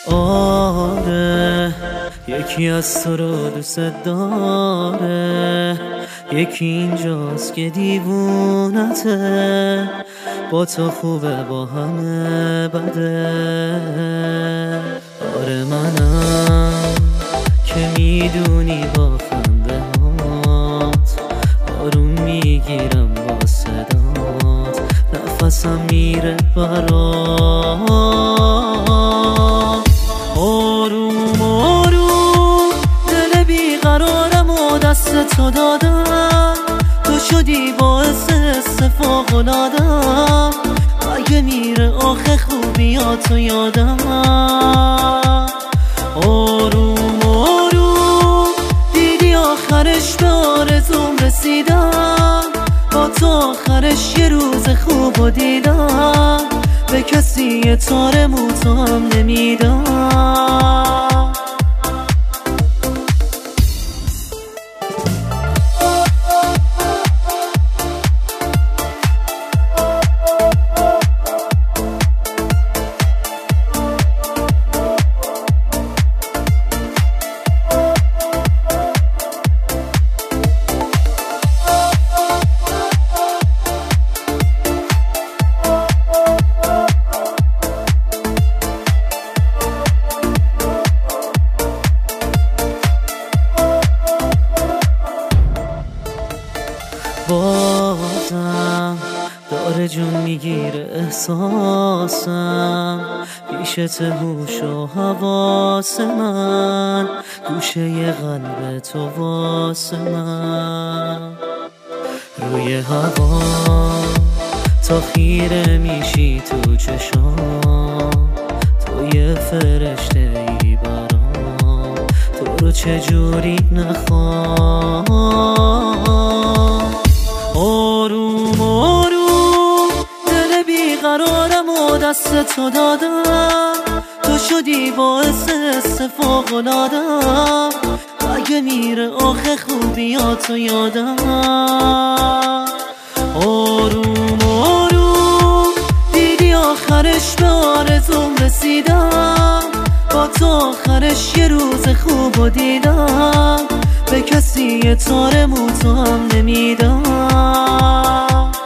آره یکی از تو رو دوست داره، یکی اینجاست که دیوونته، با تو خوبه با همه بده. آره منم که میدونی با خنده هات آروم میگیرم با صدات، نفسم میره برات. آروم آروم دل بیقرارم و دست تو دادم، تو شدی باعث فوق‌العاده‌ام، اگه میره آخه خوبیاتو یادم. آروم آروم دیدی آخرش به آرزوم رسیدم، با تو آخرش یه روز خوبو دیدم، به کسی یه تار موتو هم نمیدم. بازم داره جون میگیره احساسم، پیشت هوش و حواس من، گوشه قلب تو واسه من. روی هوا تا خیره میشی تو چشام، تو یه فرشته ای برام، تو رو چجوری نخوام. آروم آروم دل بیقرارم و دست تو دادم، تو شدی باعث فوق‌العاده‌ام، اگه میره آخه خوبیاتو یادم. آروم آروم دیدی آخرش به آرزوم رسیدم، با تو آخرش یه روز خوبو دیدم، به کسی یه تار موتو هم نمیدم.